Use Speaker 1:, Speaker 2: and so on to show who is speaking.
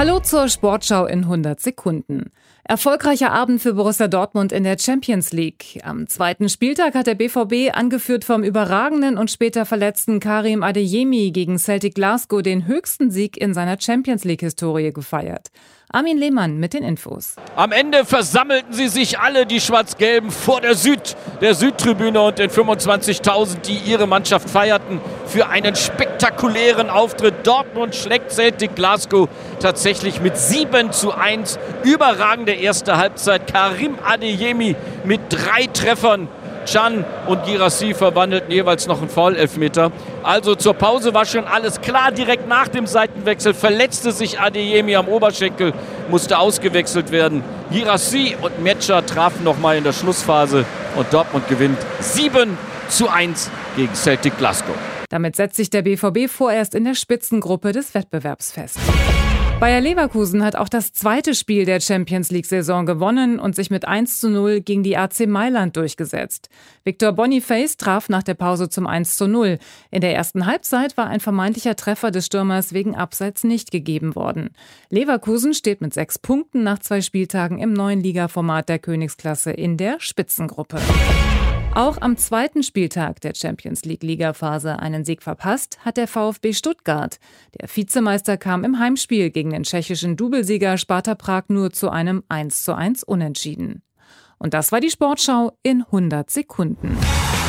Speaker 1: Hallo zur Sportschau in 100 Sekunden. Erfolgreicher Abend für Borussia Dortmund in der Champions League. Am zweiten Spieltag hat der BVB, angeführt vom überragenden und später verletzten Karim Adeyemi, gegen Celtic Glasgow den höchsten Sieg in seiner Champions League-Historie gefeiert. Armin Lehmann mit den Infos.
Speaker 2: Am Ende versammelten sie sich alle, die Schwarz-Gelben, vor der Südtribüne und den 25.000, die ihre Mannschaft feierten, für einen spektakulären Auftritt. Dortmund schlägt Celtic Glasgow tatsächlich mit 7:1. Überragende erste Halbzeit. Karim Adeyemi mit 3 Treffern. Can und Guirassy verwandelten jeweils noch einen Foul-Elfmeter. Also zur Pause war schon alles klar. Direkt nach dem Seitenwechsel verletzte sich Adeyemi am Oberschenkel, musste ausgewechselt werden. Guirassy und Metscher trafen nochmal in der Schlussphase und Dortmund gewinnt 7:1 gegen Celtic Glasgow.
Speaker 1: Damit setzt sich der BVB vorerst in der Spitzengruppe des Wettbewerbs fest. Bayer Leverkusen hat auch das zweite Spiel der Champions-League-Saison gewonnen und sich mit 1:0 gegen die AC Mailand durchgesetzt. Victor Boniface traf nach der Pause zum 1:0. In der ersten Halbzeit war ein vermeintlicher Treffer des Stürmers wegen Abseits nicht gegeben worden. Leverkusen steht mit 6 Punkten nach 2 Spieltagen im neuen Ligaformat der Königsklasse in der Spitzengruppe. Auch am zweiten Spieltag der Champions-League-Ligaphase einen Sieg verpasst hat der VfB Stuttgart. Der Vizemeister kam im Heimspiel gegen den tschechischen Doublesieger Sparta Prag nur zu einem 1:1 Unentschieden. Und das war die Sportschau in 100 Sekunden.